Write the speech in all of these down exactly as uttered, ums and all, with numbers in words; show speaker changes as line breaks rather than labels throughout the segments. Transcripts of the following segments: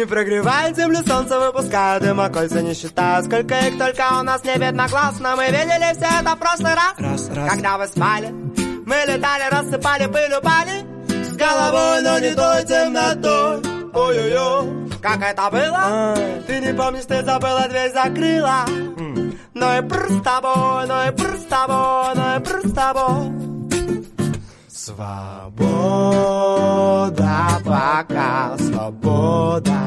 Они прогревают землю, солнце выпускают дым, а кольца не считают, сколько их только у нас не видно глаз. Но мы видели все это в прошлый раз, раз, раз. Когда вы спали, мы летали, рассыпали пыль, упали с головой, но не той темнотой. Ой-ой-ой, как это было? А. Ты не помнишь, ты забыла, дверь закрыла. mm. Ну и пр с тобой, ну и пр с тобой, ну и пр с тобой. Свобода, пока свобода.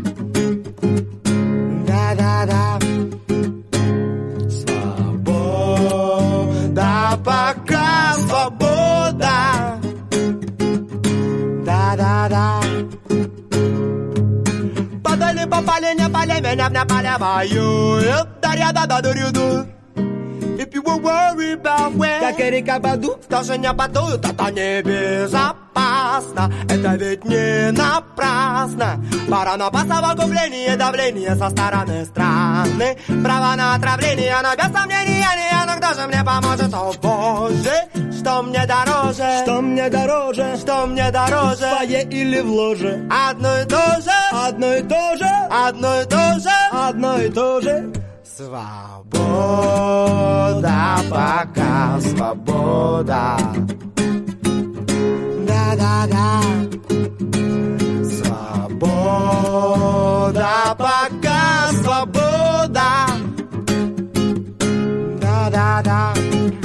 Да-да-да. Свобода, пока свобода. Да-да-да. Подали, попали, не пали, меня в поле воюют. Да-да-да-да-да-да. If you were worried about when, как Эрика Баду, тоже не подуют, это небезопасно. Это ведь не напрасно. Пора на массовое купление, давление со стороны страны. Право на отравление, но без сомнения не. Но кто же мне поможет, о боже? Что мне дороже?
Что мне дороже?
Что мне дороже?
В фойе или в ложе?
Одно и то же.
Одно и то же.
Одно и то же.
Одно и то же.
Свобода, пока свобода. Да-да-да. Свобода, пока свобода. Да-да-да.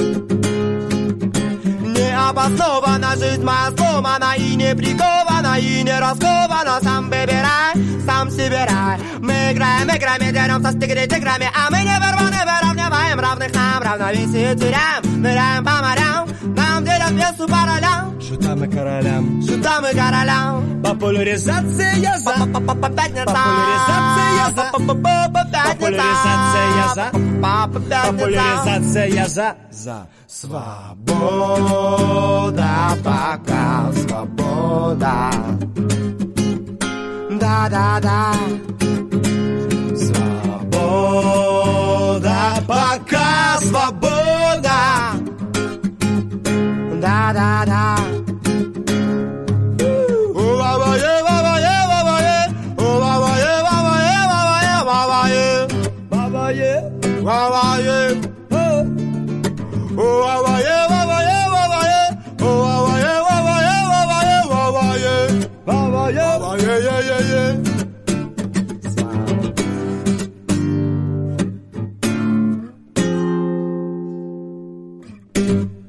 Необоснованно жизнь моя сломана и не прикована, и не раскована. Сам выбирай, сам себе рай. Мы играем играми, деремся с тиграми-тиграми, а мы не вырваны, выравниваем равных нам. Равновесие теряем, ныряем по морям. Нам делят весу по ролям.
Шутам и королям.
Шутам и королям.
Популяризация за.
Популяризация
за. Популяризация за. Популяризация за. За.
Свобода, пока свобода. Да-да-да. Свобода, пока свобода. Да-да-да.
Yeah.